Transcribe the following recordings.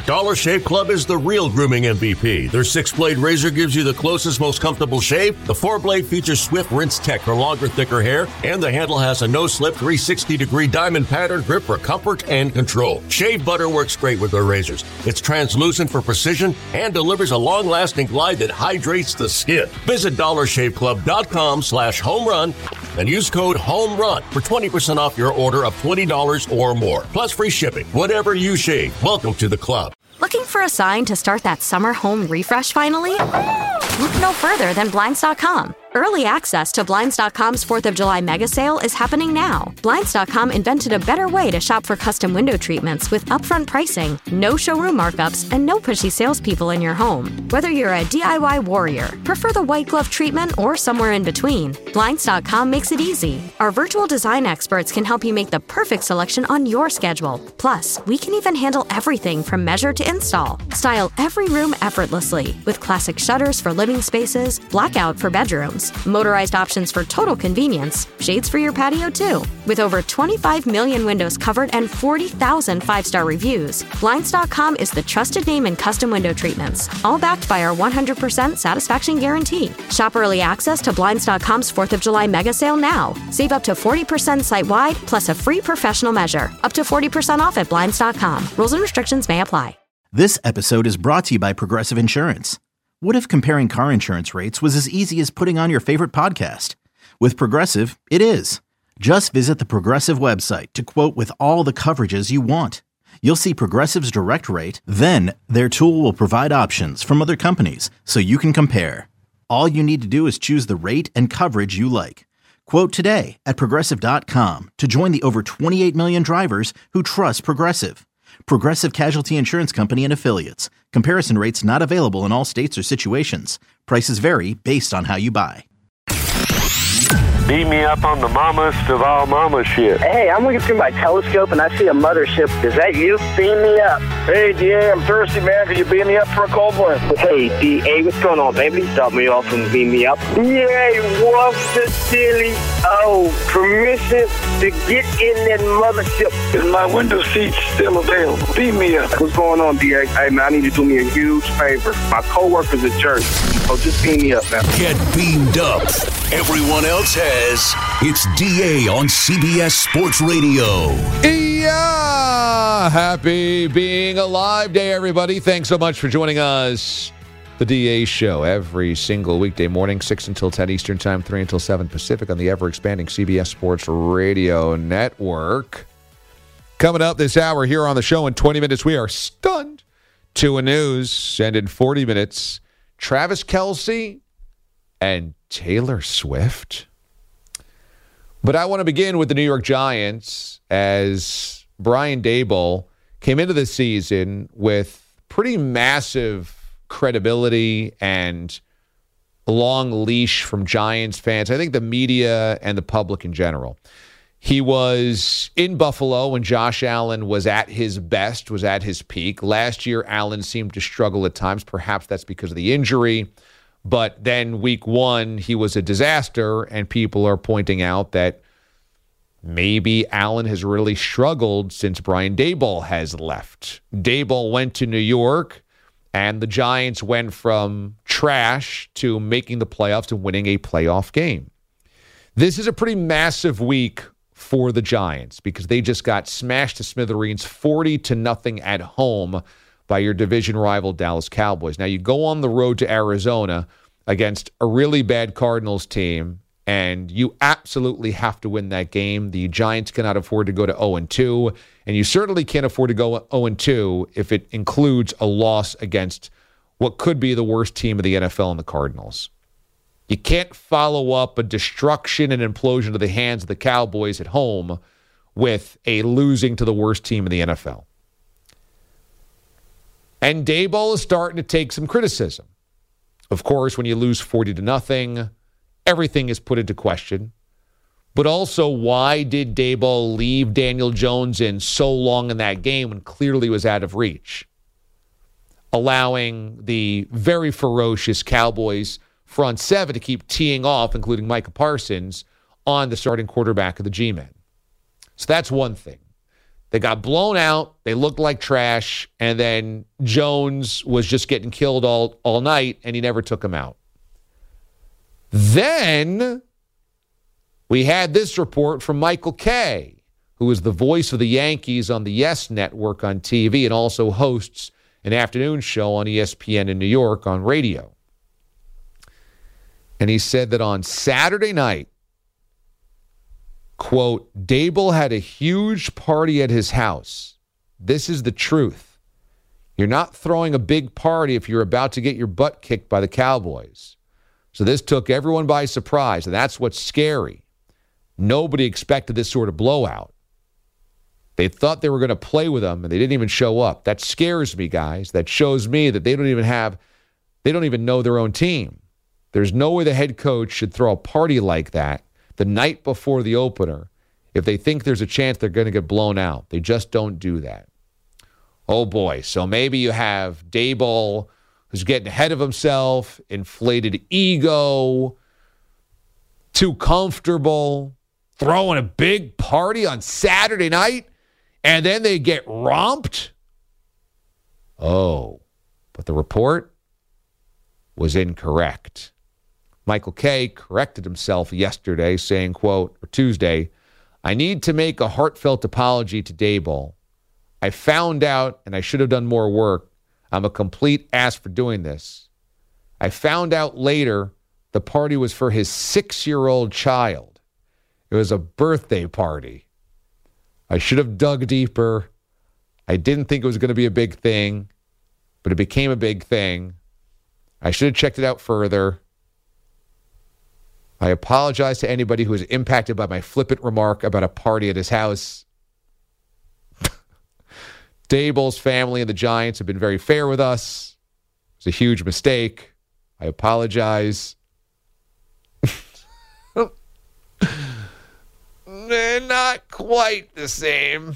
Dollar Shave Club is the real grooming MVP. Their 6-blade razor gives you the closest, most comfortable shave. The 4-blade features swift rinse tech for longer, thicker hair, and the handle has a no-slip 360-degree diamond pattern grip for comfort and control. Shave butter works great with their razors. It's translucent for precision and delivers a long-lasting glide that hydrates the skin. Visit DollarShaveClub.com/homerun and use code HOMERUN for 20% off your order of $20 or more. Plus free shipping. Whatever you shave, welcome to the club. Looking for a sign to start that summer home refresh finally? Look no further than Blinds.com. Early access to Blinds.com's 4th of July mega sale is happening now. Blinds.com invented a better way to shop for custom window treatments with upfront pricing, no showroom markups, and no pushy salespeople in your home. Whether you're a DIY warrior, prefer the white glove treatment, or somewhere in between, Blinds.com makes it easy. Our virtual design experts can help you make the perfect selection on your schedule. Plus, we can even handle everything from measure to install. Style every room effortlessly with classic shutters for living spaces, blackout for bedrooms, motorized options for total convenience, shades for your patio too. With over 25 million windows covered and 40,000 5-star reviews, Blinds.com is the trusted name in custom window treatments, all backed by our 100% satisfaction guarantee. Shop early access to Blinds.com's 4th of July mega sale now. Save up to 40% site-wide, plus a free professional measure. Up to 40% off at Blinds.com. Rules and restrictions may apply. This episode is brought to you by Progressive Insurance. What if comparing car insurance rates was as easy as putting on your favorite podcast? With Progressive, it is. Just visit the Progressive website to quote with all the coverages you want. You'll see Progressive's direct rate, then their tool will provide options from other companies so you can compare. All you need to do is choose the rate and coverage you like. Quote today at Progressive.com to join the over 28 million drivers who trust Progressive. Progressive Casualty Insurance Company and Affiliates. Comparison rates not available in all states or situations. Prices vary based on how you buy. Beat me up on the mamas of all mama shit. Hey, I'm looking through my telescope and I see a mothership. Is that you? Beam me up. Hey, DA, I'm thirsty, man. Could you beam me up for a cold one? Hey, DA, what's going on, baby? Stop me off and beam me up. Yay, what's the silly? Oh, permission to get in that mothership. Is my window seat still available? Beam me up. What's going on, DA? Hey, man, I need you to do me a huge favor. My co-worker's a jerk. So just beam me up, man. Get beamed up. Everyone else has. It's DA on CBS Sports Radio. Yeah! Happy being alive day, everybody. Thanks so much for joining us. The DA Show every single weekday morning, 6 until 10 Eastern Time, 3 until 7 Pacific on the ever-expanding CBS Sports Radio Network. Coming up this hour here on the show in 20 minutes, we are stunned to a news. And in 40 minutes, Travis Kelce and Taylor Swift. But I want to begin with the New York Giants, as Brian Daboll came into the season with pretty massive credibility and a long leash from Giants fans. I think the media and the public in general. He was in Buffalo when Josh Allen was at his best, was at his peak. Last year, Allen seemed to struggle at times. Perhaps that's because of the injury. But then week one, he was a disaster, and people are pointing out that maybe Allen has really struggled since Brian Daboll has left. Daboll went to New York, and the Giants went from trash to making the playoffs and winning a playoff game. This is a pretty massive week for the Giants because they just got smashed to smithereens 40-0 at home by your division rival Dallas Cowboys. Now, you go on the road to Arizona against a really bad Cardinals team, and you absolutely have to win that game. The Giants cannot afford to go to 0-2, and you certainly can't afford to go 0-2 if it includes a loss against what could be the worst team of the NFL in the Cardinals. You can't follow up a destruction and implosion to the hands of the Cowboys at home with a losing to the worst team in the NFL. And Daboll is starting to take some criticism. Of course, when you lose 40-0, everything is put into question. But also, why did Daboll leave Daniel Jones in so long in that game when clearly was out of reach? Allowing the very ferocious Cowboys front seven to keep teeing off, including Micah Parsons, on the starting quarterback of the G-Men. So that's one thing. They got blown out. They looked like trash. And then Jones was just getting killed all night, and he never took him out. Then we had this report from Michael Kay, who is the voice of the Yankees on the Yes Network on TV and also hosts an afternoon show on ESPN in New York on radio. And he said that on Saturday night, quote, Daboll had a huge party at his house. This is the truth. You're not throwing a big party if you're about to get your butt kicked by the Cowboys. So this took everyone by surprise, and that's what's scary. Nobody expected this sort of blowout. They thought they were going to play with them, and they didn't even show up. That scares me, guys. That shows me that they don't even know their own team. There's no way the head coach should throw a party like that the night before the opener if they think there's a chance they're going to get blown out. They just don't do that. Oh, boy. So maybe you have Daboll, who's getting ahead of himself, inflated ego, too comfortable, throwing a big party on Saturday night, and then they get romped? Oh, but the report was incorrect. Michael Kay corrected himself yesterday, saying, quote, or Tuesday, I need to make a heartfelt apology to Daboll. I found out, and I should have done more work, I'm a complete ass for doing this. I found out later the party was for his 6-year-old child. It was a birthday party. I should have dug deeper. I didn't think it was going to be a big thing, but it became a big thing. I should have checked it out further. I apologize to anybody who was impacted by my flippant remark about a party at his house. Daboll's family and the Giants have been very fair with us. It was a huge mistake. I apologize. They're not quite the same.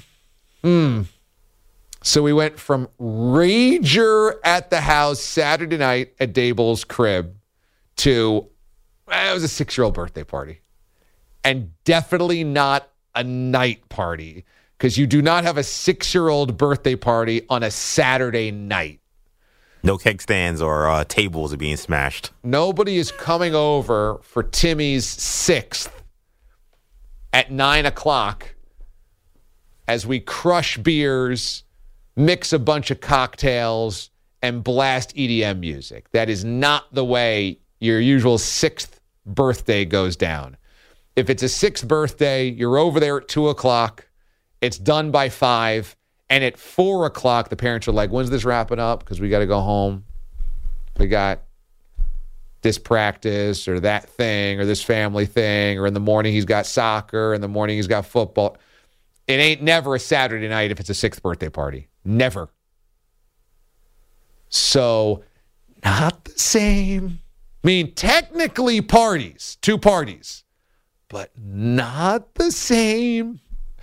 So we went from rager at the house Saturday night at Daboll's crib to it was a 6-year-old birthday party. And definitely not a night party, because you do not have a 6-year-old birthday party on a Saturday night. No keg stands or tables are being smashed. Nobody is coming over for Timmy's 6th at 9 o'clock as we crush beers, mix a bunch of cocktails, and blast EDM music. That is not the way your usual 6th birthday goes down. If it's a 6th birthday, you're over there at 2 o'clock. It's done by 5. And at 4 o'clock, the parents are like, when's this wrapping up? Because we got to go home. We got this practice or that thing or this family thing. Or in the morning, he's got soccer. In the morning, he's got football. It ain't never a Saturday night if it's a 6th birthday party. Never. So, not the same. I mean, technically parties, 2 parties, but not the same.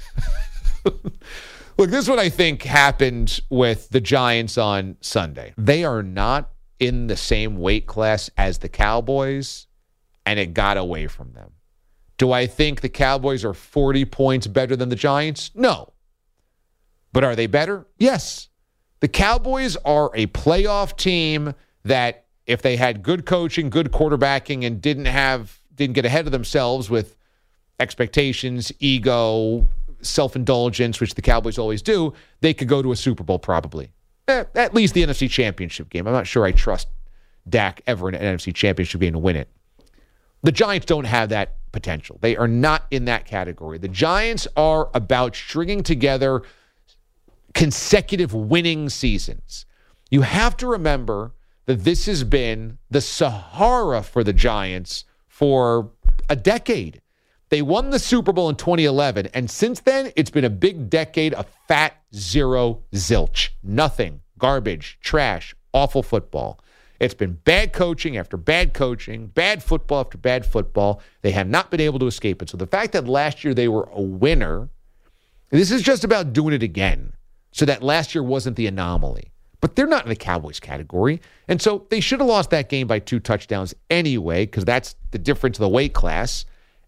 Look, this is what I think happened with the Giants on Sunday. They are not in the same weight class as the Cowboys, and it got away from them. Do I think the Cowboys are 40 points better than the Giants? No. But are they better? Yes. The Cowboys are a playoff team that, if they had good coaching, good quarterbacking, and didn't get ahead of themselves with expectations, ego, self-indulgence, which the Cowboys always do, they could go to a Super Bowl probably. At least the NFC Championship game. I'm not sure I trust Dak ever in an NFC Championship game to win it. The Giants don't have that potential. They are not in that category. The Giants are about stringing together consecutive winning seasons. You have to remember that this has been the Sahara for the Giants for a decade. They won the Super Bowl in 2011, and since then, it's been a big decade of fat zero zilch. Nothing. Garbage, trash, awful football. It's been bad coaching after bad coaching, bad football after bad football. They have not been able to escape it. So the fact that last year they were a winner, this is just about doing it again, so that last year wasn't the anomaly. But they're not in the Cowboys category, and so they should have lost that game by 2 touchdowns anyway, because that's the difference in the weight class.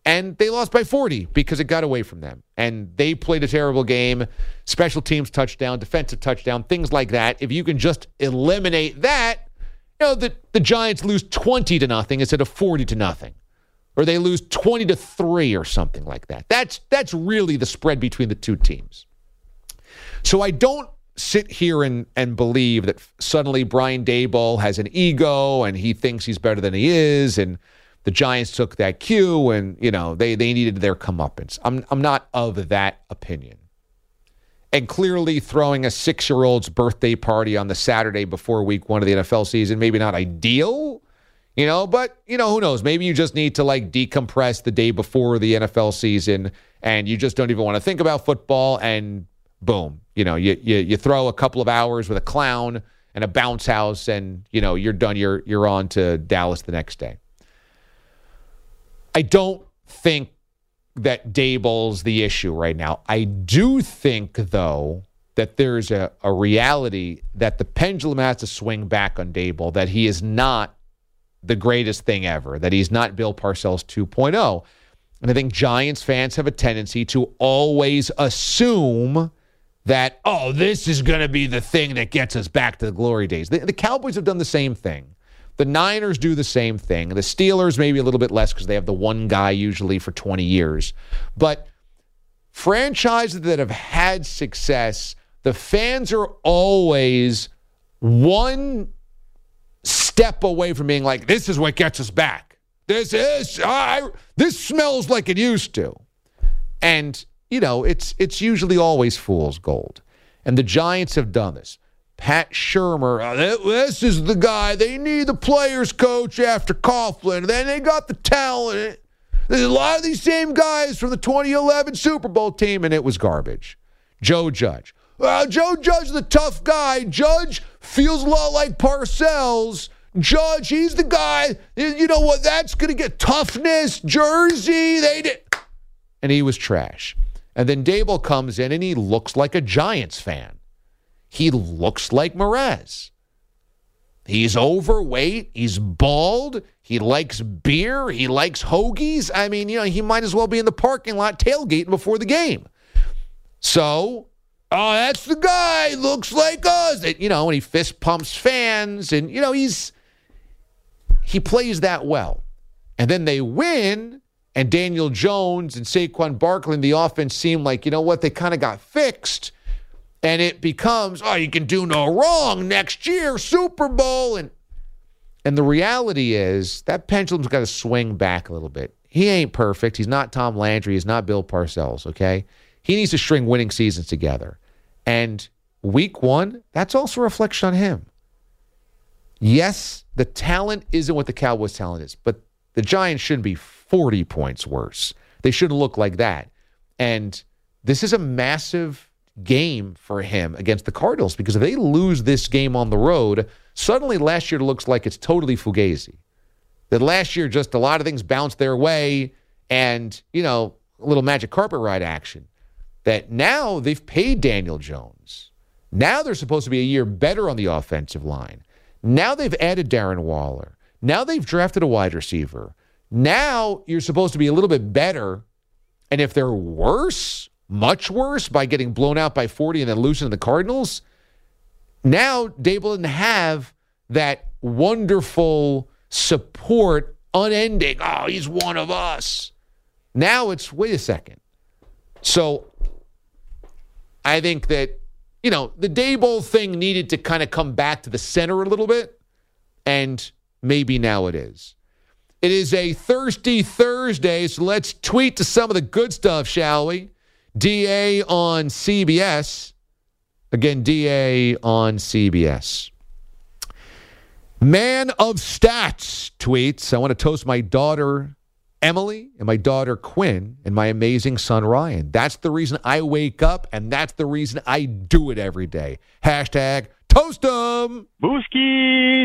And they lost by 40 because it got away from them. And they played a terrible game, special teams touchdown, defensive touchdown, things like that. If you can just eliminate that, the Giants lose 20-0 instead of 40-0. Or they lose 20-3 or something like that. That's really the spread between the two teams. So I don't sit here and believe that suddenly Brian Daboll has an ego and he thinks he's better than he is, and the Giants took that cue and, they needed their comeuppance. I'm not of that opinion. And clearly throwing a 6-year-old's birthday party on the Saturday before week 1 of the NFL season, maybe not ideal, but, who knows? Maybe you just need to, decompress the day before the NFL season and you just don't even want to think about football, and boom, you throw a couple of hours with a clown and a bounce house and, you're done. You're on to Dallas the next day. I don't think that Daboll's the issue right now. I do think, though, that there's a reality that the pendulum has to swing back on Daboll, that he is not the greatest thing ever, that he's not Bill Parcells 2.0. And I think Giants fans have a tendency to always assume that, this is going to be the thing that gets us back to the glory days. The Cowboys have done the same thing. The Niners do the same thing. The Steelers maybe a little bit less because they have the one guy usually for 20 years. But franchises that have had success, the fans are always one step away from being like, this is what gets us back. This smells like it used to. And, it's usually always fool's gold. And the Giants have done this. Pat Shurmur, this is the guy. They need the players coach after Coughlin. Then they got the talent. There's a lot of these same guys from the 2011 Super Bowl team, and it was garbage. Joe Judge. Joe Judge is the tough guy. Judge feels a lot like Parcells. Judge, he's the guy. You know what? That's going to get toughness. Jersey, they did. And he was trash. And then Daboll comes in, and he looks like a Giants fan. He looks like Mraz. He's overweight. He's bald. He likes beer. He likes hoagies. I mean, he might as well be in the parking lot tailgating before the game. So, that's the guy. Looks like us. And he fist pumps fans. And, he plays that well. And then they win, and Daniel Jones and Saquon Barkley and the offense seem like, they kind of got fixed. And it becomes, you can do no wrong next year, Super Bowl. And the reality is that pendulum's got to swing back a little bit. He ain't perfect. He's not Tom Landry. He's not Bill Parcells, okay? He needs to string winning seasons together. And week 1, that's also a reflection on him. Yes, the talent isn't what the Cowboys' talent is, but the Giants shouldn't be 40 points worse. They shouldn't look like that. And this is a massive game for him against the Cardinals, because if they lose this game on the road, suddenly last year looks like it's totally fugazi. That last year just a lot of things bounced their way and, a little magic carpet ride action. That now they've paid Daniel Jones. Now they're supposed to be a year better on the offensive line. Now they've added Darren Waller. Now they've drafted a wide receiver. Now you're supposed to be a little bit better. And if they're worse, much worse, by getting blown out by 40 and then losing to the Cardinals, now Daboll didn't have that wonderful support, unending, he's one of us. Now it's, wait a second. So I think that, the Daboll thing needed to kind of come back to the center a little bit, and maybe now it is. It is a Thirsty Thursday, so let's tweet to some of the good stuff, shall we? DA on CBS. Again, DA on CBS. Man of Stats tweets, I want to toast my daughter Emily and my daughter Quinn and my amazing son Ryan. That's the reason I wake up, and that's the reason I do it every day. Hashtag toast 'em. Booskies.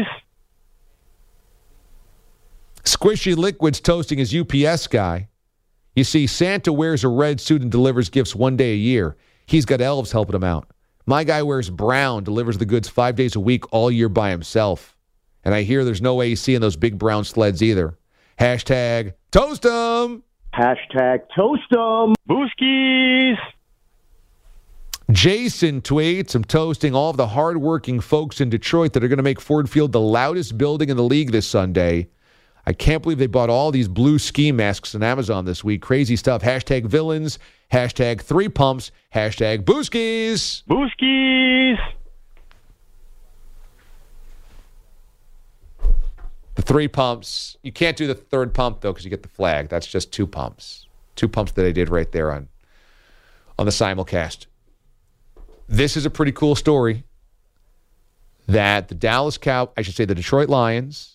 Squishy Liquid's toasting his UPS guy. You see, Santa wears a red suit and delivers gifts one day a year. He's got elves helping him out. My guy wears brown, delivers the goods 5 days a week all year by himself. And I hear there's no AC in those big brown sleds either. Hashtag toast 'em. Hashtag toast 'em. Booskies! Jason tweets, I'm toasting all of the hardworking folks in Detroit that are going to make Ford Field the loudest building in the league this Sunday. I can't believe they bought all these blue ski masks on Amazon this week. Crazy stuff. Hashtag villains. Hashtag 3 pumps. Hashtag booskies. Booskies! The 3 pumps. You can't do the third pump, though, because you get the flag. That's just 2 pumps. 2 pumps that I did right there on the simulcast. This is a pretty cool story that the the Detroit Lions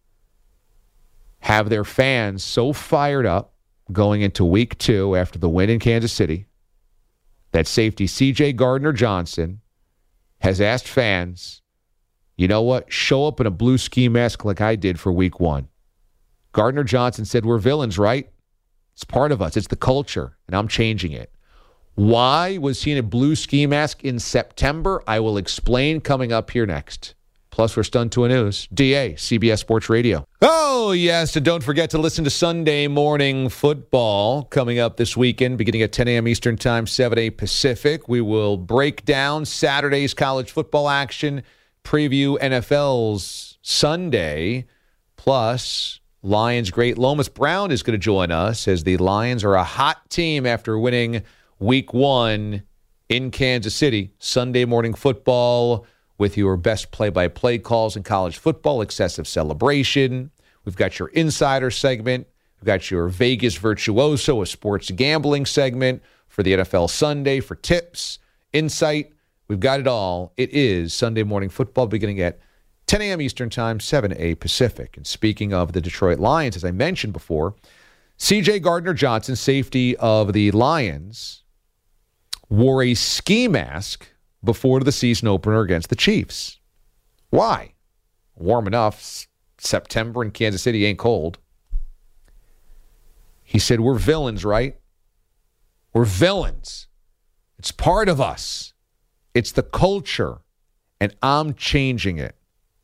have their fans so fired up going into week 2 after the win in Kansas City that safety C.J. Gardner-Johnson has asked fans, you know what, show up in a blue ski mask like I did for week 1. Gardner-Johnson said, we're villains, right? It's part of us. It's the culture, and I'm changing it. Why was he in a blue ski mask in September? I will explain coming up here next. Plus, we're stunned to a news. DA, CBS Sports Radio. Oh, yes, and don't forget to listen to Sunday Morning Football coming up this weekend, beginning at 10 a.m. Eastern Time, 7 a.m. Pacific. We will break down Saturday's college football action, preview NFL's Sunday, plus Lions great Lomas Brown is going to join us as the Lions are a hot team after winning Week 1 in Kansas City. Sunday Morning Football with your best play-by-play calls in college football, excessive celebration. We've got your insider segment. We've got your Vegas Virtuoso, a sports gambling segment for the NFL Sunday for tips, insight. We've got it all. It is Sunday Morning Football beginning at 10 a.m. Eastern Time, 7 a.m. Pacific. And speaking of the Detroit Lions, as I mentioned before, C.J. Gardner-Johnson, safety of the Lions, wore a ski mask before the season opener against the Chiefs. Why? Warm enough. September in Kansas City ain't cold. He said, we're villains, right? We're villains. It's part of us. It's the culture, and I'm changing it.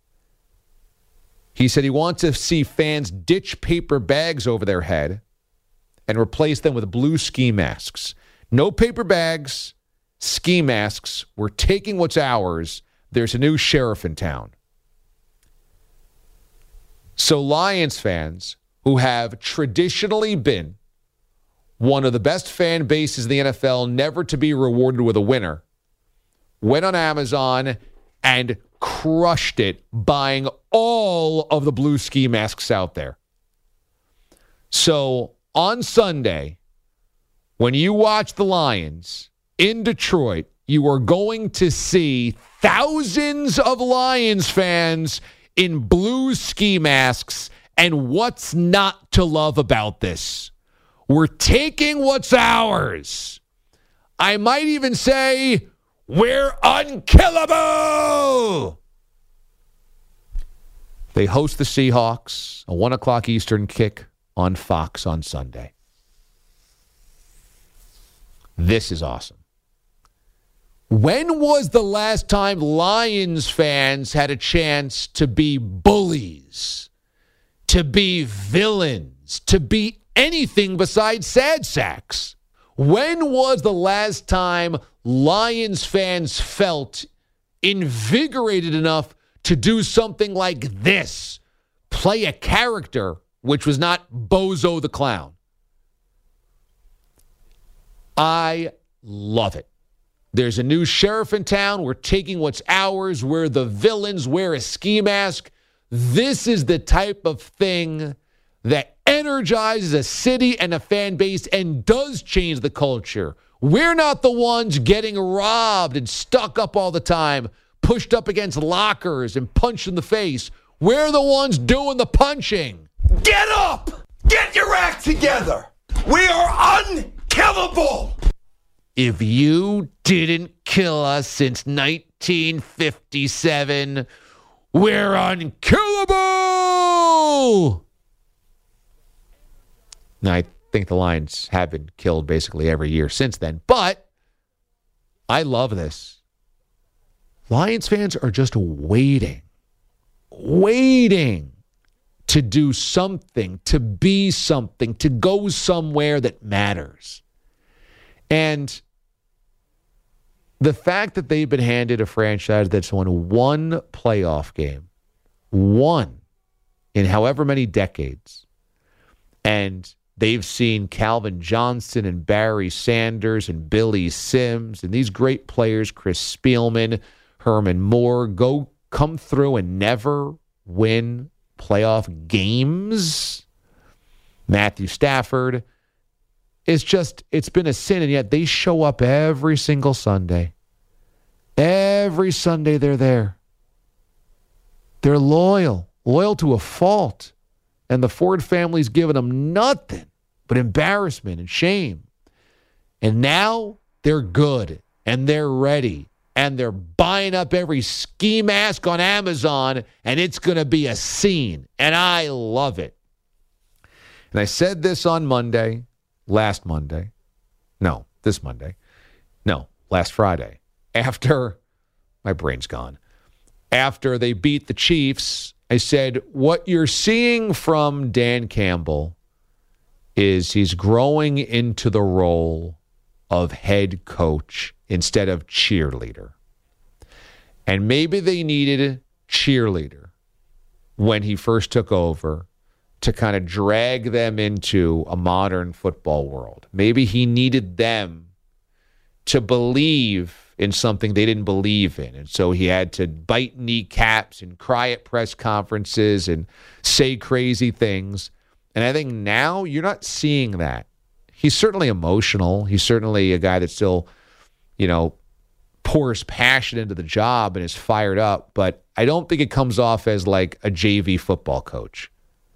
He said he wants to see fans ditch paper bags over their head and replace them with blue ski masks. No paper bags, ski masks. We're taking what's ours. There's a new sheriff in town. So Lions fans, who have traditionally been one of the best fan bases in the NFL, never to be rewarded with a winner, went on Amazon and crushed it, buying all of the blue ski masks out there. So on Sunday, when you watch the Lions in Detroit, you are going to see thousands of Lions fans in blue ski masks. And what's not to love about this? We're taking what's ours. I might even say we're unkillable. They host the Seahawks, a 1 o'clock Eastern kick on Fox on Sunday. This is awesome. When was the last time Lions fans had a chance to be bullies, to be villains, to be anything besides sad sacks? When was the last time Lions fans felt invigorated enough to do something like this? Play a character, which was not Bozo the Clown. I love it. There's a new sheriff in town. We're taking what's ours. We're the villains. Wear a ski mask. This is the type of thing that energizes a city and a fan base and does change the culture. We're not the ones getting robbed and stuck up all the time, pushed up against lockers and punched in the face. We're the ones doing the punching. Get up! Get your act together! We are unkillable! If you didn't kill us since 1957, we're unkillable! Now, I think the Lions have been killed basically every year since then, but I love this. Lions fans are just waiting to do something, to be something, to go somewhere that matters. And the fact that they've been handed a franchise that's won one playoff game, one in however many decades, and they've seen Calvin Johnson and Barry Sanders and Billy Sims and these great players, Chris Spielman, Herman Moore, come through and never win playoff games. Matthew Stafford. It's been a sin, and yet they show up every single Sunday. Every Sunday they're there. They're loyal to a fault. And the Ford family's given them nothing but embarrassment and shame. And now they're good, and they're ready, and they're buying up every ski mask on Amazon, and it's going to be a scene. And I love it. And I said this on Monday. Last Friday, after, my brain's gone, after they beat the Chiefs, I said, what you're seeing from Dan Campbell is he's growing into the role of head coach instead of cheerleader. And maybe they needed cheerleader when he first took over to kind of drag them into a modern football world. Maybe he needed them to believe in something they didn't believe in. And so he had to bite kneecaps and cry at press conferences and say crazy things. And I think now you're not seeing that. He's certainly emotional. He's certainly a guy that still, pours passion into the job and is fired up. But I don't think it comes off as like a JV football coach.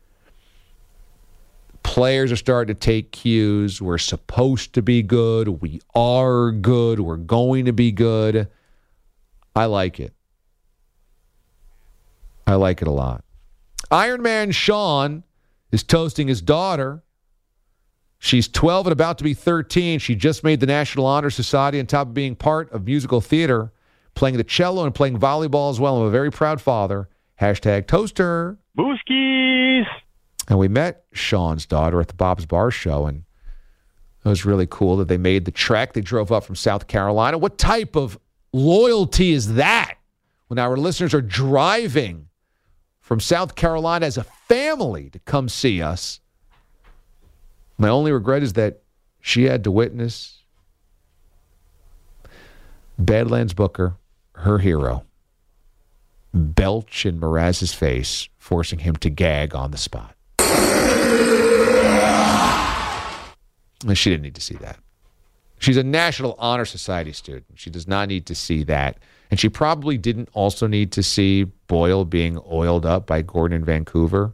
Players are starting to take cues. We're supposed to be good. We are good. We're going to be good. I like it. I like it a lot. Iron Man Sean is toasting his daughter. She's 12 and about to be 13. She just made the National Honor Society on top of being part of musical theater, playing the cello and playing volleyball as well. I'm a very proud father. Hashtag toaster. Booskies. And we met Sean's daughter at the Bob's Bar show, and it was really cool that they made the trek. They drove up from South Carolina. What type of loyalty is that when our listeners are driving from South Carolina as a family to come see us? My only regret is that she had to witness Badlands Booker, her hero, belch in Mraz's face, forcing him to gag on the spot. And she didn't need to see that. She's a National Honor Society student. She does not need to see that. And she probably didn't also need to see Boyle being oiled up by Gordon in Vancouver.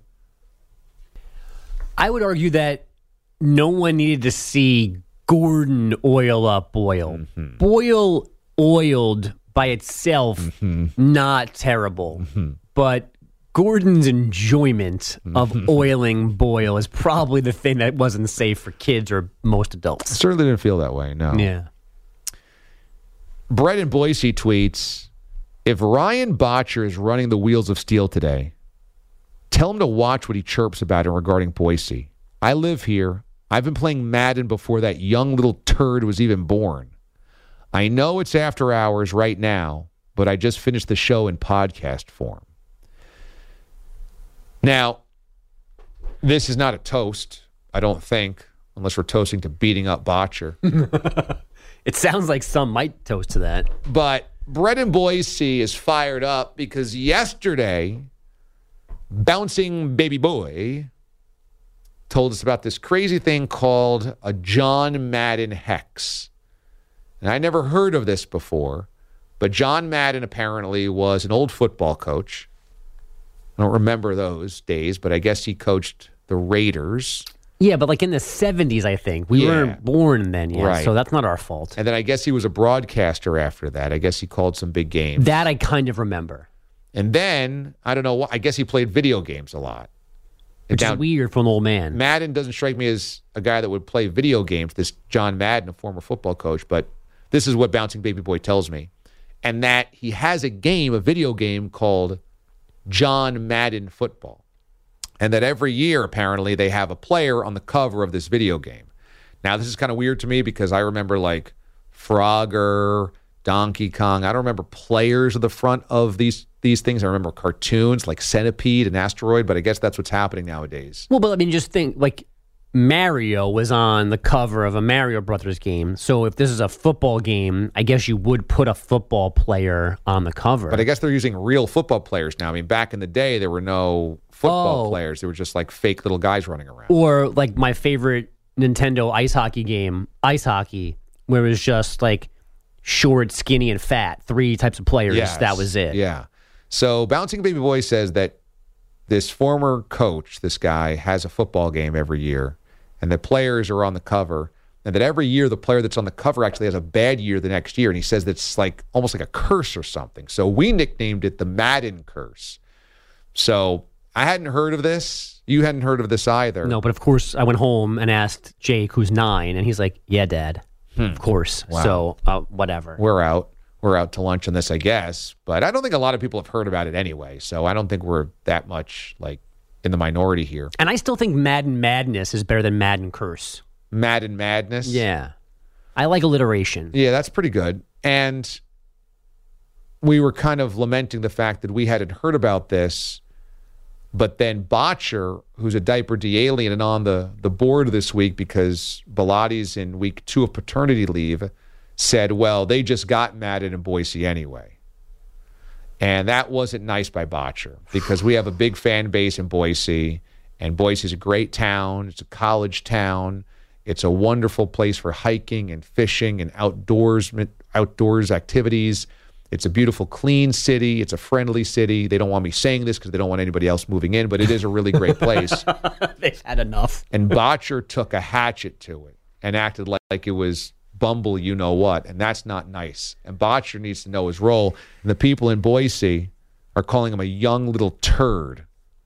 I would argue that no one needed to see Gordon oil up Boyle. Mm-hmm. Boyle oiled by itself, not terrible. Mm-hmm. But Gordon's enjoyment of oiling Boyle is probably the thing that wasn't safe for kids or most adults. Certainly didn't feel that way, no. Yeah. Brett in Boise tweets, if Ryan Botcher is running the Wheels of Steel today, tell him to watch what he chirps about it regarding Boise. I live here. I've been playing Madden before that young little turd was even born. I know it's after hours right now, but I just finished the show in podcast form. Now, this is not a toast, I don't think, unless we're toasting to beating up Botcher. It sounds like some might toast to that. But Brett in Boise is fired up because yesterday, Bouncing Baby Boy told us about this crazy thing called a John Madden hex. And I never heard of this before, but John Madden apparently was an old football coach. I don't remember those days, but I guess he coached the Raiders. Yeah, but like in the 70s, I think. We weren't born then yet, right. So that's not our fault. And then I guess he was a broadcaster after that. I guess he called some big games. That I kind of remember. And then, I don't know what, I guess he played video games a lot. Which is weird for an old man. Madden doesn't strike me as a guy that would play video games, this John Madden, a former football coach, but this is what Bouncing Baby Boy tells me. And that he has a video game called John Madden Football. And that every year, apparently, they have a player on the cover of this video game. Now, this is kind of weird to me because I remember like Frogger, Donkey Kong. I don't remember players at the front of these things. I remember cartoons like Centipede and Asteroid, but I guess that's what's happening nowadays. Well, but I mean, just think like Mario was on the cover of a Mario Brothers game. So if this is a football game, I guess you would put a football player on the cover. But I guess they're using real football players now. I mean, back in the day, there were no football players. They were just like fake little guys running around. Or like my favorite Nintendo ice hockey game, Ice Hockey, where it was just like short, skinny, and fat. 3 types of players. Yes. That was it. Yeah. So Bouncing Baby Boy says that this former coach, this guy, has a football game every year, and the players are on the cover, and that every year the player that's on the cover actually has a bad year the next year, and he says that's like almost like a curse or something. So we nicknamed it the Madden curse. So I hadn't heard of this. You hadn't heard of this either. No, but of course I went home and asked Jake, who's 9, and he's like, yeah, Dad. Of course. Wow. So whatever. We're out to lunch on this, I guess. But I don't think a lot of people have heard about it anyway. So I don't think we're that much like in the minority here. And I still think Madden Madness is better than Madden Curse. Madden Madness? Yeah. I like alliteration. Yeah, that's pretty good. And we were kind of lamenting the fact that we hadn't heard about this. But then Botcher, who's a Diaper D alien and on the board this week because Bilatti's in week 2 of paternity leave, said, well, they just got Madden in Boise anyway. And that wasn't nice by Botcher because we have a big fan base in Boise, and Boise's a great town. It's a college town. It's a wonderful place for hiking and fishing and outdoors activities. It's a beautiful, clean city. It's a friendly city. They don't want me saying this because they don't want anybody else moving in, but it is a really great place. They've had enough. And Botcher took a hatchet to it and acted like it was Bumble you-know-what, and that's not nice. And Botcher needs to know his role. And the people in Boise are calling him a young little turd.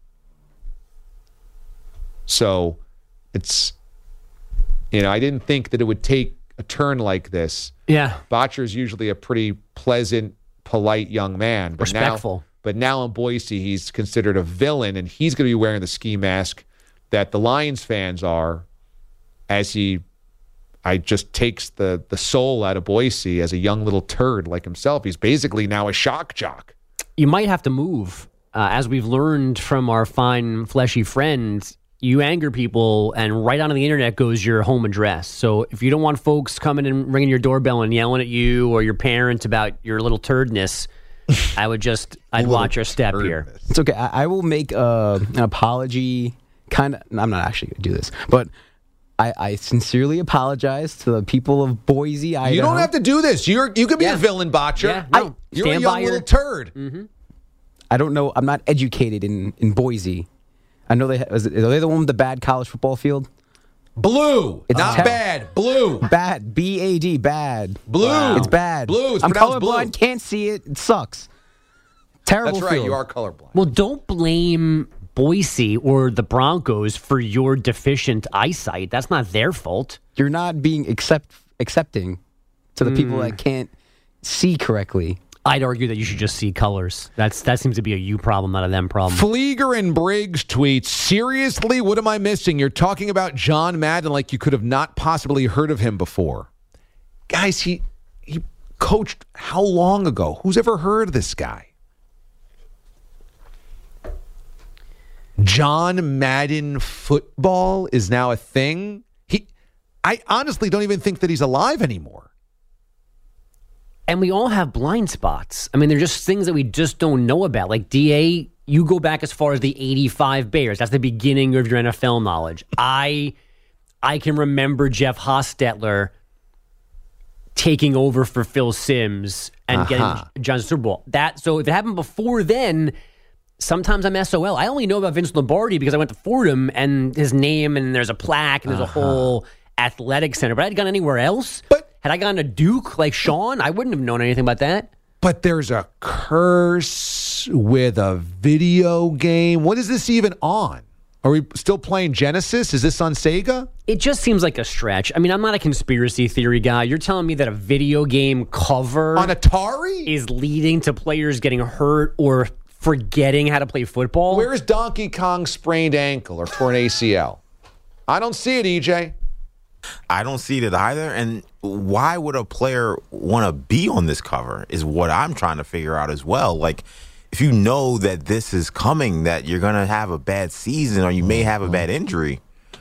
So it's, I didn't think that it would take a turn like this. Yeah. Botcher's usually a pretty pleasant, polite young man. But respectful. But now in Boise, he's considered a villain, and he's going to be wearing the ski mask that the Lions fans are as I just takes the soul out of Boise as a young little turd like himself. He's basically now a shock jock. You might have to move. As we've learned from our fine, fleshy friends, you anger people, and right onto the internet goes your home address. So if you don't want folks coming and ringing your doorbell and yelling at you or your parents about your little turdness, I'd watch your step here. It's okay. I will make an apology. I'm not actually going to do this, but I sincerely apologize to the people of Boise, Idaho. You don't have to do this. You could be a villain, Botcher. Yeah, no, you're a young little turd. Mm-hmm. I don't know. I'm not educated in Boise. I know are they the one with the bad college football field? Blue. It's not bad. Blue. Bad. B-A-D. Bad. Blue. Wow. It's bad. Blue. It's I'm pronounced colorblind. blue. Can't see it. It sucks. Terrible That's right. field. You are colorblind. Well, don't blame Boise or the Broncos for your deficient eyesight. That's not their fault. You're not being accepting to the people that can't see correctly. I'd argue that you should just see colors. That seems to be a you problem, not a them problem. Flieger and Briggs tweets, seriously, what am I missing? You're talking about John Madden like you could have not possibly heard of him before. Guys, he coached how long ago? Who's ever heard of this guy? John Madden football is now a thing? I honestly don't even think that he's alive anymore. And we all have blind spots. I mean, they're just things that we just don't know about. Like DA, you go back as far as the 85 Bears. That's the beginning of your NFL knowledge. I can remember Jeff Hostetler taking over for Phil Simms and getting John Super Bowl. So if it happened before then, sometimes I'm SOL. I only know about Vince Lombardi because I went to Fordham and his name, and there's a plaque, and there's a whole athletic center. But I'd gone anywhere else. Had I gone to Duke like Sean, I wouldn't have known anything about that. But there's a curse with a video game. What is this even on? Are we still playing Genesis? Is this on Sega? It just seems like a stretch. I mean, I'm not a conspiracy theory guy. You're telling me that a video game cover on Atari is leading to players getting hurt or forgetting how to play football. Where's Donkey Kong's sprained ankle or torn ACL? I don't see it, EJ. I don't see it either. And why would a player want to be on this cover is what I'm trying to figure out as well. Like, if you know that this is coming, that you're going to have a bad season or you may have a bad injury,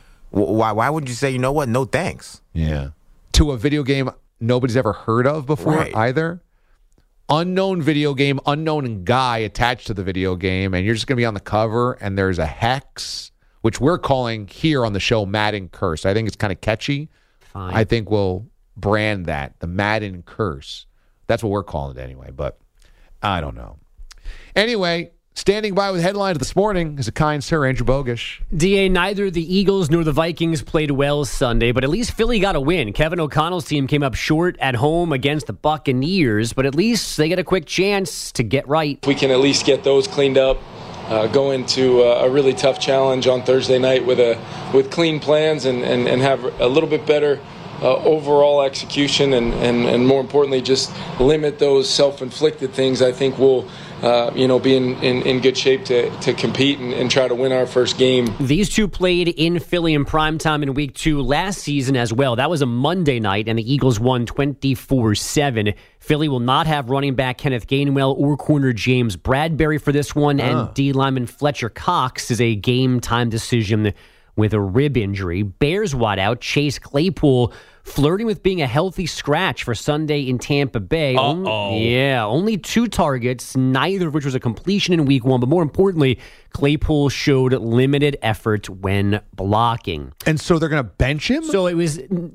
why would you say, you know what, no thanks? Yeah. To a video game nobody's ever heard of before either. Unknown video game, unknown guy attached to the video game, and you're just going to be on the cover, and there's a hex, which we're calling here on the show Madden Curse. I think it's kind of catchy. Fine. I think we'll brand that, the Madden Curse. That's what we're calling it anyway, but I don't know. Anyway, standing by with headlines this morning is a kind sir, Andrew Bogish. DA, neither the Eagles nor the Vikings played well Sunday, but at least Philly got a win. Kevin O'Connell's team came up short at home against the Buccaneers, but at least they get a quick chance to get right. If we can at least get those cleaned up, go into a really tough challenge on Thursday night with clean plans and have a little bit better overall execution and more importantly, just limit those self-inflicted things, I think we'll be in good shape to compete and try to win our first game. These two played in Philly in primetime in week 2 last season as well. That was a Monday night, and the Eagles won 24-7. Philly will not have running back Kenneth Gainwell or corner James Bradbury for this one, and D lineman Fletcher Cox is a game-time decision with a rib injury. Bears wideout Chase Claypool flirting with being a healthy scratch for Sunday in Tampa Bay. Only 2 targets, neither of which was a completion in week 1. But more importantly, Claypool showed limited effort when blocking. And so they're going to bench him? So it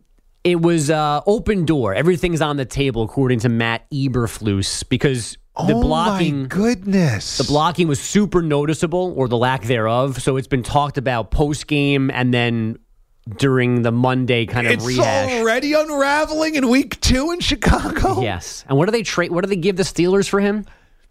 was open door. Everything's on the table, according to Matt Eberflus, because the blocking, my goodness. The blocking was super noticeable, or the lack thereof. So it's been talked about post-game and then during the Monday kind of rehash. It's already unraveling in week 2 in Chicago? Yes. And what do they give the Steelers for him?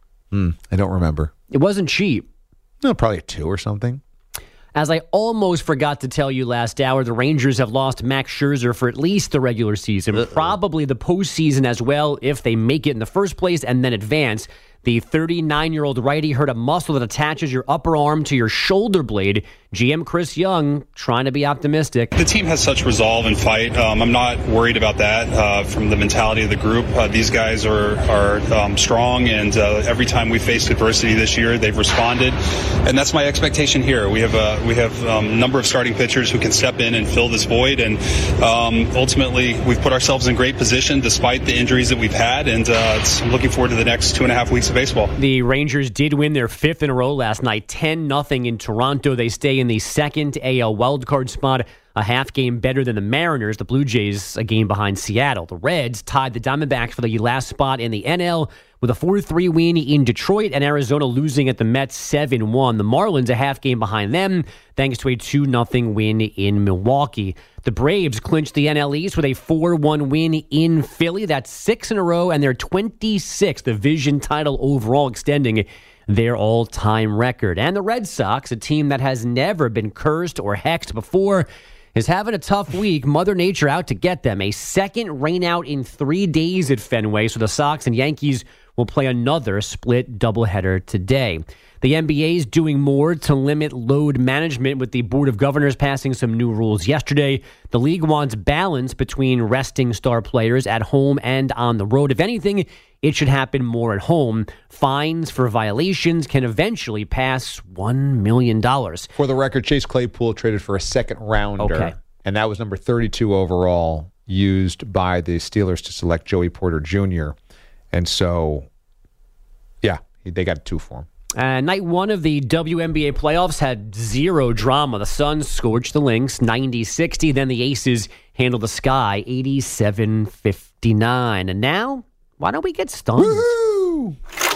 I don't remember. It wasn't cheap. No, probably a 2 or something. As I almost forgot to tell you last hour, the Rangers have lost Max Scherzer for at least the regular season, probably the postseason as well if they make it in the first place and then advance. The 39-year-old righty hurt a muscle that attaches your upper arm to your shoulder blade. GM Chris Young trying to be optimistic. The team has such resolve and fight. I'm not worried about that from the mentality of the group. These guys are strong, and every time we faced adversity this year, they've responded. And that's my expectation here. We have a number of starting pitchers who can step in and fill this void. And ultimately, we've put ourselves in great position despite the injuries that we've had. And I'm looking forward to the next 2.5 weeks of baseball. The Rangers did win their 5th in a row last night, 10-0 in Toronto. They stay in the second AL wildcard spot, a half game better than the Mariners. The Blue Jays a game behind Seattle. The Reds tied the Diamondbacks for the last spot in the NL with a 4-3 win in Detroit, and Arizona losing at the Mets 7-1. The Marlins a half game behind them thanks to a 2-0 win in Milwaukee. The Braves clinched the NL East with a 4-1 win in Philly. That's 6 in a row, and their 26th division title overall, extending their all-time record. And the Red Sox, a team that has never been cursed or hexed before, is having a tough week. Mother Nature out to get them. A second rainout in 3 days at Fenway, so the Sox and Yankees will play another split doubleheader today. The NBA is doing more to limit load management, with the Board of Governors passing some new rules yesterday. The league wants balance between resting star players at home and on the road. If anything, it should happen more at home. Fines for violations can eventually pass $1 million. For the record, Chase Claypool traded for a second rounder. Okay. And that was number 32 overall, used by the Steelers to select Joey Porter Jr. And so, yeah, they got 2 for him. Night 1 of the WNBA playoffs had zero drama. The Suns scorched the Lynx 90-60. Then the Aces handled the Sky 87-59. And now, why don't we get stunned? Woo-hoo!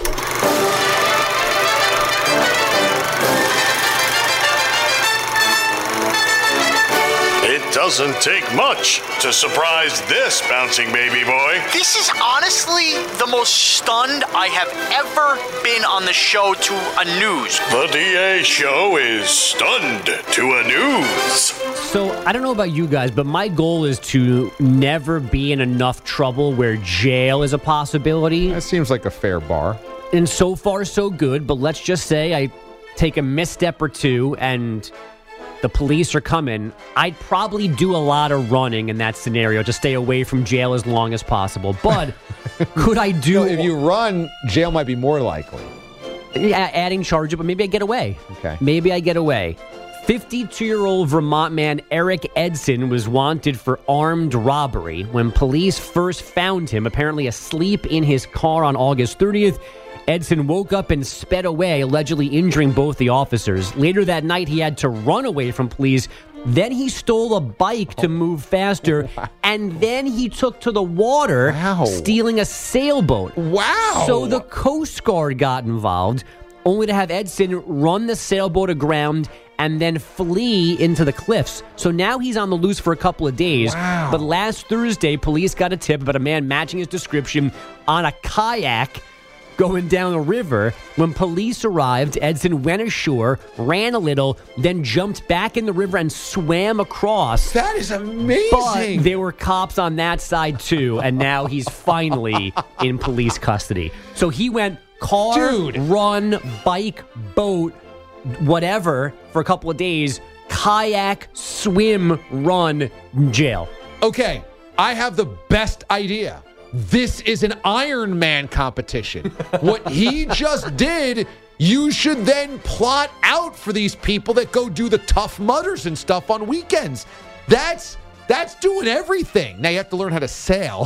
It doesn't take much to surprise this bouncing baby boy. This is honestly the most stunned I have ever been on the show to a news. The DA show is stunned to a news. So, I don't know about you guys, but my goal is to never be in enough trouble where jail is a possibility. That seems like a fair bar. And so far, so good. But let's just say I take a misstep or two and the police are coming. I'd probably do a lot of running in that scenario to stay away from jail as long as possible. But could I do... No, if you run, jail might be more likely. Yeah, adding charges, but maybe I get away. Okay. Maybe I get away. 52-year-old Vermont man Eric Edson was wanted for armed robbery. When police first found him, apparently asleep in his car on August 30th, Edson woke up and sped away, allegedly injuring both the officers. Later that night, he had to run away from police. Then he stole a bike to move faster, and then he took to the water, stealing a sailboat. Wow! So the Coast Guard got involved, only to have Edson run the sailboat aground and then flee into the cliffs. So now he's on the loose for a couple of days. Wow. But last Thursday, police got a tip about a man matching his description on a kayak going down a river. When police arrived, Edson went ashore, ran a little, then jumped back in the river and swam across. That is amazing. But there were cops on that side too, and now he's finally in police custody. So he went car, run, bike, boat, whatever, for a couple of days, kayak, swim, run, jail. Okay, I have the best idea. This is an Iron Man competition. What he just did, you should then plot out for these people that go do the Tough Mudders and stuff on weekends. That's doing everything. Now you have to learn how to sail.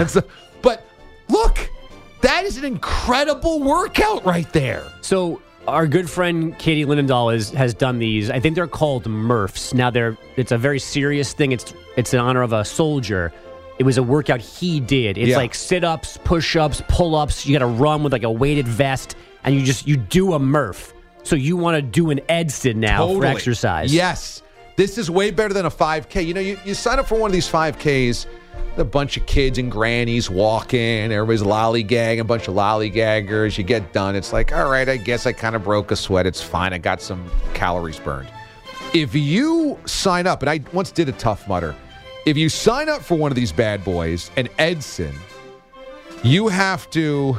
But look, that is an incredible workout right there. So our good friend Katie Linendahl has done these. I think they're called Murphs. Now it's a very serious thing. It's in honor of a soldier. It was a workout he did. It's like sit-ups, push-ups, pull-ups. You got to run with like a weighted vest, and you do a Murph. So you want to do an Edson now for exercise. Yes. This is way better than a 5K. You know, you sign up for one of these 5Ks, a bunch of kids and grannies walking, everybody's lollygagging, a bunch of lollygaggers. You get done. It's like, all right, I guess I kind of broke a sweat. It's fine. I got some calories burned. If you sign up, and I once did a Tough Mudder, if you sign up for one of these bad boys, an Edson, you have to,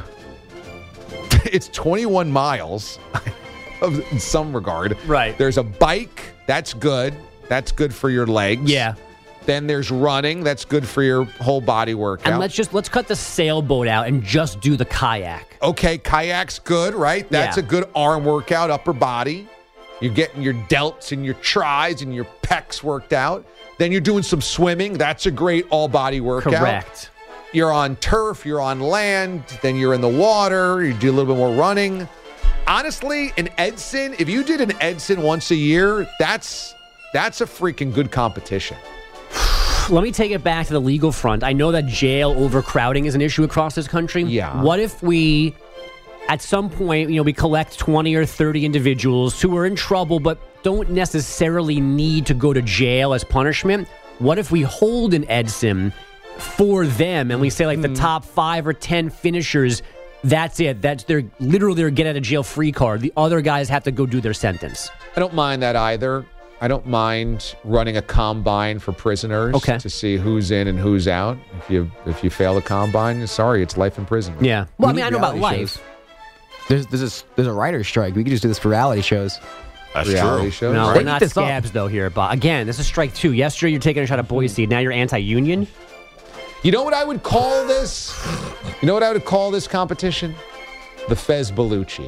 it's 21 miles in some regard. Right. There's a bike. That's good. That's good for your legs. Yeah. Then there's running. That's good for your whole body workout. And let's cut the sailboat out and just do the kayak. Okay, kayak's good, right? That's a good arm workout, upper body. You're getting your delts and your tris and your pecs worked out. Then you're doing some swimming. That's a great all-body workout. Correct. You're on turf. You're on land. Then you're in the water. You do a little bit more running. Honestly, an Edson, if you did an Edson once a year, that's a freaking good competition. Let me take it back to the legal front. I know that jail overcrowding is an issue across this country. Yeah. What if we, at some point, we collect 20 or 30 individuals who are in trouble but don't necessarily need to go to jail as punishment? What if we hold an Edson for them and we say the top 5 or 10 finishers, that's it. That's their get out of jail free card. The other guys have to go do their sentence. I don't mind that either. I don't mind running a combine for prisoners to see who's in and who's out. If you fail the combine, sorry, it's life in prison. Yeah. Well, I know about life. There's a writer's strike. We could just do this for reality shows. That's reality true. shows. No, right? we're not scabs though here. But again, this is strike 2. Yesterday you're taking a shot at Boise. Now you're anti-union. You know what I would call this? You know what I would call this competition? The Fez Bellucci.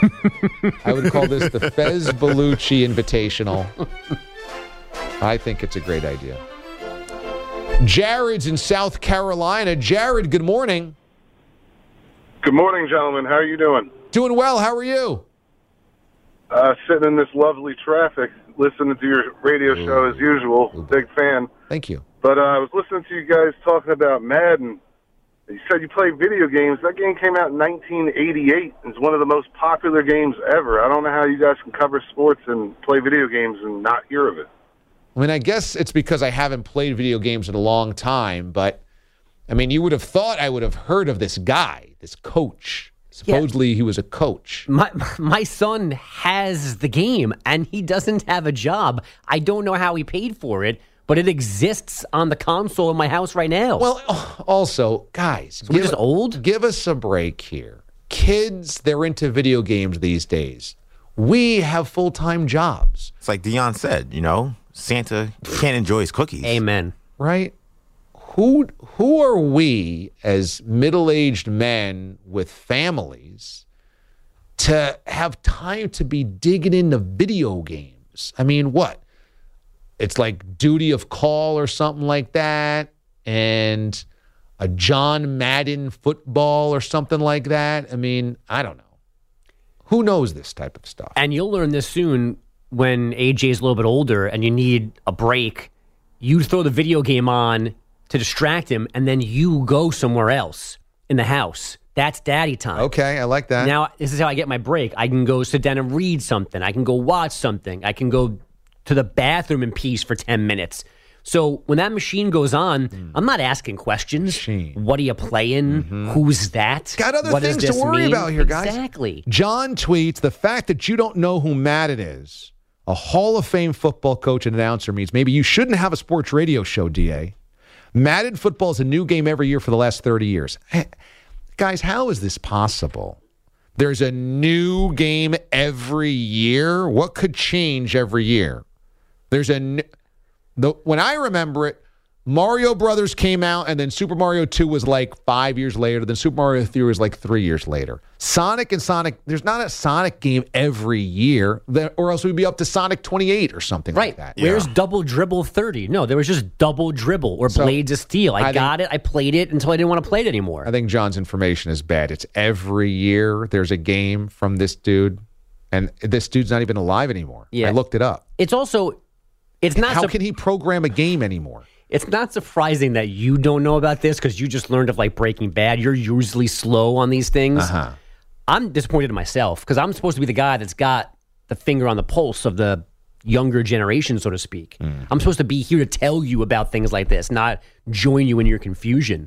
I would call this the Fez Bellucci Invitational. I think it's a great idea. Jared's in South Carolina. Jared, good morning. Good morning, gentlemen. How are you doing? Doing well. How are you? Sitting in this lovely traffic, listening to your radio show as usual. Big fan. Thank you. But I was listening to you guys talking about Madden. You said you play video games. That game came out in 1988. It's one of the most popular games ever. I don't know how you guys can cover sports and play video games and not hear of it. I mean, I guess it's because I haven't played video games in a long time, but, I mean, you would have thought I would have heard of this guy, this coach. Supposedly he was a coach. My son has the game, and he doesn't have a job. I don't know how he paid for it, but it exists on the console in my house right now. Well, also, guys, we're just old? Give us a break here. Kids, they're into video games these days. We have full-time jobs. It's like Dion said, Santa can't enjoy his cookies. Amen. Right? Who are we as middle-aged men with families to have time to be digging into video games? I mean, what? It's like Duty of Call or something like that, and a John Madden football or something like that. I mean, I don't know. Who knows this type of stuff? And you'll learn this soon when AJ's a little bit older and you need a break. You throw the video game on to distract him, and then you go somewhere else in the house. That's daddy time. Okay, I like that. Now, this is how I get my break. I can go sit down and read something. I can go watch something. I can go to the bathroom in peace for 10 minutes. So when that machine goes on, I'm not asking questions. What are you playing? Who's that? Got other what things does to this worry mean? about here, guys. Exactly. John tweets, the fact that you don't know who Madden is, a Hall of Fame football coach and announcer, means maybe you shouldn't have a sports radio show, DA. Madden football is a new game every year for the last 30 years. Guys, how is this possible? There's a new game every year? What could change every year? There's when I remember it, Mario Brothers came out, and then Super Mario 2 was like 5 years later. Then Super Mario 3 was like 3 years later. Sonic, there's not a Sonic game every year, or else we'd be up to Sonic 28 or something like that. Where's Double Dribble 30? No, there was just Double Dribble or Blades of Steel. I got it. I played it until I didn't want to play it anymore. I think John's information is bad. It's every year there's a game from this dude, and this dude's not even alive anymore. Yeah. I looked it up. It's also... It's not. How can he program a game anymore? It's not surprising that you don't know about this because you just learned of like Breaking Bad. You're usually slow on these things. I'm disappointed in myself because I'm supposed to be the guy that's got the finger on the pulse of the younger generation, so to speak. I'm supposed to be here to tell you about things like this, not join you in your confusion.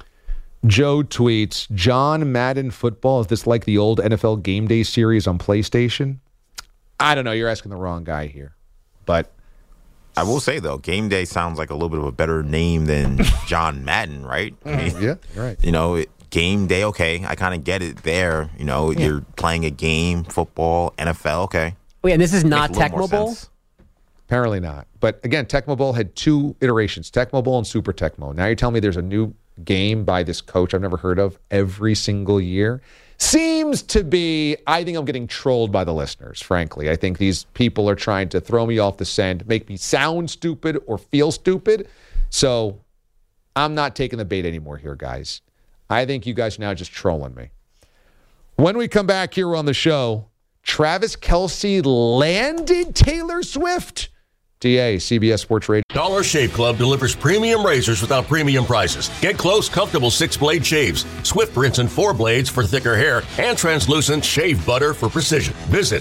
Joe tweets, John Madden football, is this like the old NFL Game Day series on PlayStation? I don't know. You're asking the wrong guy here. But I will say, though, Game Day sounds like a little bit of a better name than John Madden, right? I mean, yeah, right. Game Day, okay. I kind of get it there. You're playing a game, football, NFL, okay. Oh, yeah, and this is not Tecmo Bowl? Apparently not. But again, Tecmo Bowl had two iterations, Tecmo Bowl and Super Tecmo. Now you're telling me there's a new game by this coach I've never heard of every single year? Seems to be, I think I'm getting trolled by the listeners, frankly. I think these people are trying to throw me off the scent, make me sound stupid or feel stupid. So I'm not taking the bait anymore here, guys. I think you guys are now just trolling me. When we come back here on the show, Travis Kelce landed Taylor Swift. DA, CBS Sports Radio. Dollar Shave Club delivers premium razors without premium prices. Get close, comfortable 6-blade shaves, Swift rinse and 4 blades for thicker hair, and translucent shave butter for precision. Visit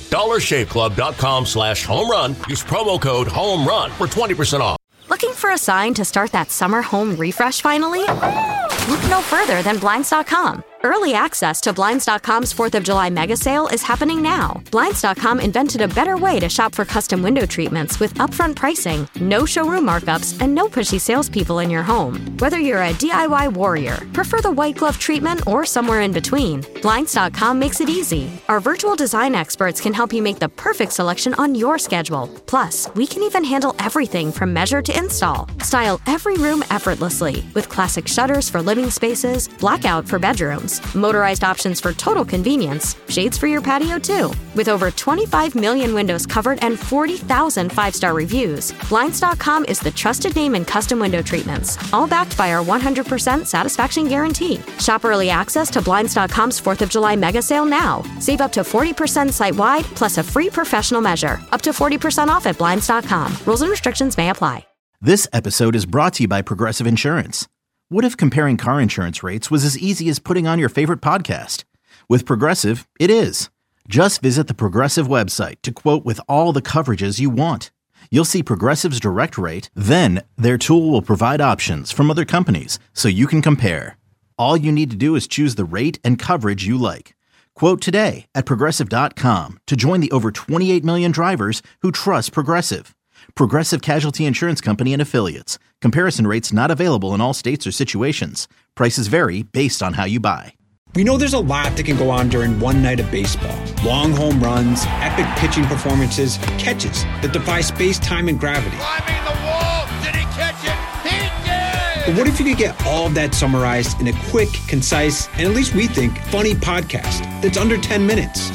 dollarshaveclub.com/homerun. Use promo code HOMERUN for 20% off. Looking for a sign to start that summer home refresh finally? Look no further than Blinds.com. Early access to Blinds.com's 4th of July mega sale is happening now. Blinds.com invented a better way to shop for custom window treatments with upfront pricing, no showroom markups, and no pushy salespeople in your home. Whether you're a DIY warrior, prefer the white glove treatment, or somewhere in between, Blinds.com makes it easy. Our virtual design experts can help you make the perfect selection on your schedule. Plus, we can even handle everything from measure to install. Style every room effortlessly with classic shutters for living spaces, blackout for bedrooms, motorized options for total convenience, shades for your patio too. With over 25 million windows covered and 40,000 5-star reviews, Blinds.com is the trusted name in custom window treatments, all backed by our 100% satisfaction guarantee. Shop early access to Blinds.com's 4th of July mega sale now. Save up to 40% site-wide, plus a free professional measure. Up to 40% off at Blinds.com. Rules and restrictions may apply. This episode is brought to you by Progressive Insurance. What if comparing car insurance rates was as easy as putting on your favorite podcast? With Progressive, it is. Just visit the Progressive website to quote with all the coverages you want. You'll see Progressive's direct rate, then their tool will provide options from other companies so you can compare. All you need to do is choose the rate and coverage you like. Quote today at Progressive.com to join the over 28 million drivers who trust Progressive. Progressive Casualty Insurance Company and Affiliates. Comparison rates not available in all states or situations. Prices vary based on how you buy. We know there's a lot that can go on during one night of baseball. Long home runs, epic pitching performances, catches that defy space, time, and gravity. Climbing the wall. Did he catch it? He did! But what if you could get all of that summarized in a quick, concise, and at least we think, funny podcast that's under 10 minutes?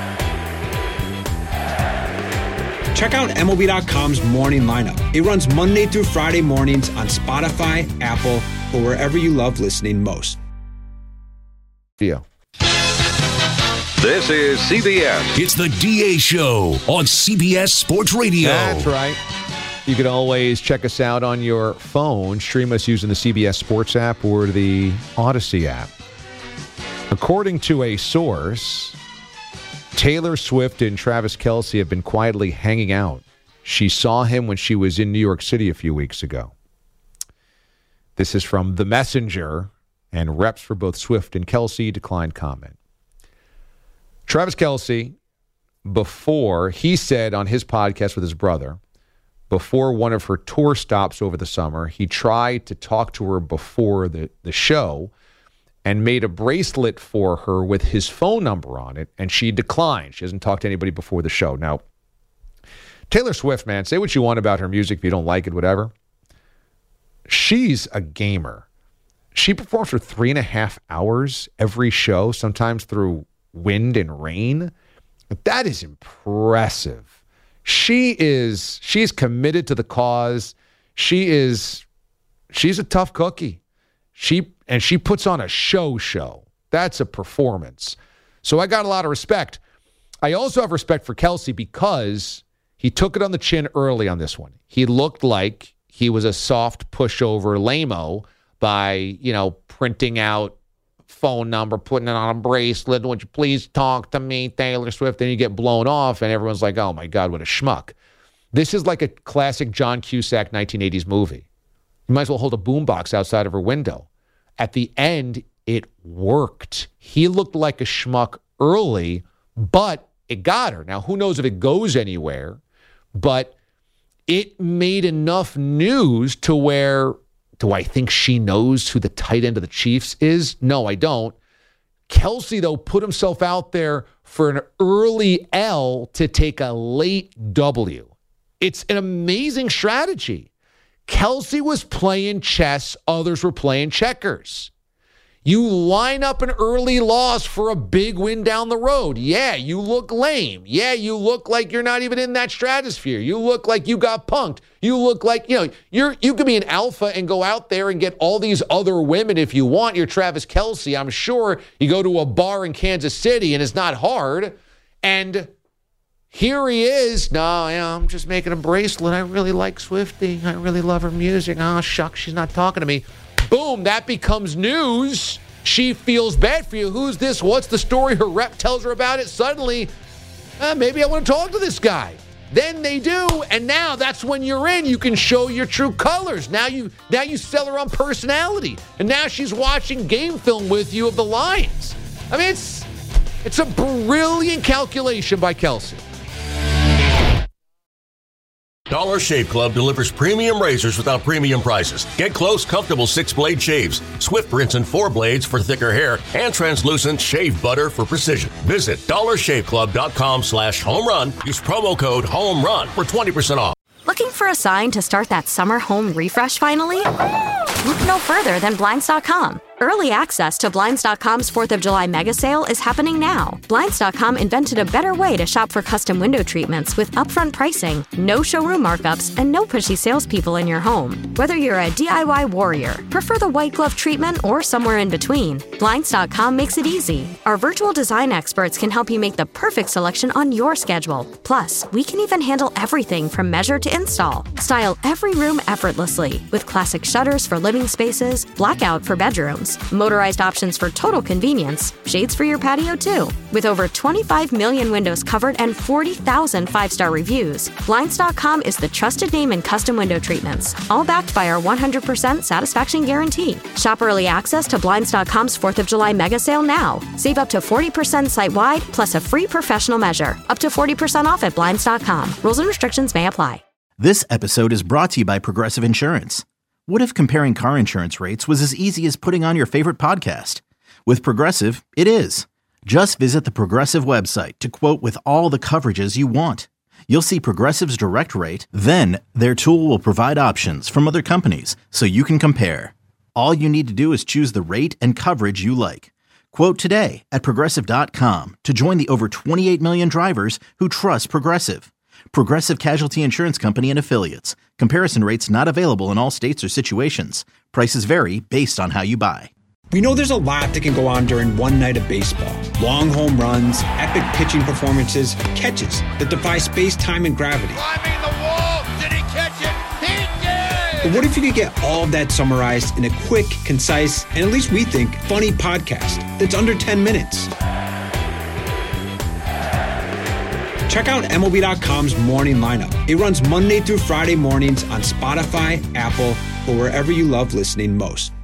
Check out MLB.com's Morning Lineup. It runs Monday through Friday mornings on Spotify, Apple, or wherever you love listening most. Yeah. This is CBS. It's the DA Show on CBS Sports Radio. That's right. You can always check us out on your phone. Stream us using the CBS Sports app or the Odyssey app. According to a source, Taylor Swift and Travis Kelce have been quietly hanging out. She saw him when she was in New York City a few weeks ago. This is from The Messenger, and reps for both Swift and Kelce declined comment. Travis Kelce, before, he said on his podcast with his brother, before one of her tour stops over the summer, he tried to talk to her before the show and made a bracelet for her with his phone number on it, and she declined. She hasn't talked to anybody before the show. Now, Taylor Swift, man, say what you want about her music. If you don't like it, whatever. She's a gamer. She performs for 3.5 hours every show, sometimes through wind and rain. That is impressive. She's committed to the cause. She's a tough cookie. She puts on a show. That's a performance. So I got a lot of respect. I also have respect for Kelce because he took it on the chin early on this one. He looked like he was a soft pushover lame-o by, printing out phone number, putting it on a bracelet. Would you please talk to me, Taylor Swift? Then you get blown off, and everyone's like, oh, my God, what a schmuck. This is like a classic John Cusack 1980s movie. You might as well hold a boombox outside of her window. At the end, it worked. He looked like a schmuck early, but it got her. Now, who knows if it goes anywhere, but it made enough news to where, do I think she knows who the tight end of the Chiefs is? No, I don't. Kelce, though, put himself out there for an early L to take a late W. It's an amazing strategy. Kelce was playing chess. Others were playing checkers. You line up an early loss for a big win down the road. Yeah, you look lame. Yeah, you look like you're not even in that stratosphere. You look like you got punked. You look like, you could be an alpha and go out there and get all these other women if you want. You're Travis Kelce. I'm sure you go to a bar in Kansas City and it's not hard. And here he is. No, I'm just making a bracelet. I really like Swiftie. I really love her music. Oh, shucks, she's not talking to me. Boom, that becomes news. She feels bad for you. Who's this? What's the story? Her rep tells her about it. Suddenly, maybe I want to talk to this guy. Then they do, and now that's when you're in. You can show your true colors. Now you sell her on personality, and now she's watching game film with you of the Lions. I mean, it's a brilliant calculation by Kelce. Dollar Shave Club delivers premium razors without premium prices. Get close, comfortable 6-blade shaves, Swift rinse and 4 blades for thicker hair, and translucent shave butter for precision. Visit dollarshaveclub.com/homerun. Use promo code HOMERUN for 20% off. Looking for a sign to start that summer home refresh finally? Look no further than Blinds.com. Early access to Blinds.com's 4th of July mega sale is happening now. Blinds.com invented a better way to shop for custom window treatments with upfront pricing, no showroom markups, and no pushy salespeople in your home. Whether you're a DIY warrior, prefer the white glove treatment, or somewhere in between, Blinds.com makes it easy. Our virtual design experts can help you make the perfect selection on your schedule. Plus, we can even handle everything from measure to install. Style every room effortlessly with classic shutters for living spaces, blackout for bedrooms, motorized options for total convenience, shades for your patio too. With over 25 million windows covered and 40,000 5-star reviews, Blinds.com is the trusted name in custom window treatments, all backed by our 100% satisfaction guarantee. Shop early access to Blinds.com's 4th of July mega sale now. Save up to 40% site-wide, plus a free professional measure. Up to 40% off at Blinds.com. Rules and restrictions may apply. This episode is brought to you by Progressive Insurance. What if comparing car insurance rates was as easy as putting on your favorite podcast? With Progressive, it is. Just visit the Progressive website to quote with all the coverages you want. You'll see Progressive's direct rate, then their tool will provide options from other companies so you can compare. All you need to do is choose the rate and coverage you like. Quote today at Progressive.com to join the over 28 million drivers who trust Progressive. Progressive Casualty Insurance Company and Affiliates. Comparison rates not available in all states or situations. Prices vary based on how you buy. We know there's a lot that can go on during one night of baseball. Long home runs, epic pitching performances, catches that defy space, time, and gravity. Climbing the wall. Did he catch it? He did! But what if you could get all of that summarized in a quick, concise, and at least we think, funny podcast that's under 10 minutes? Check out MLB.com's Morning Lineup. It runs Monday through Friday mornings on Spotify, Apple, or wherever you love listening most.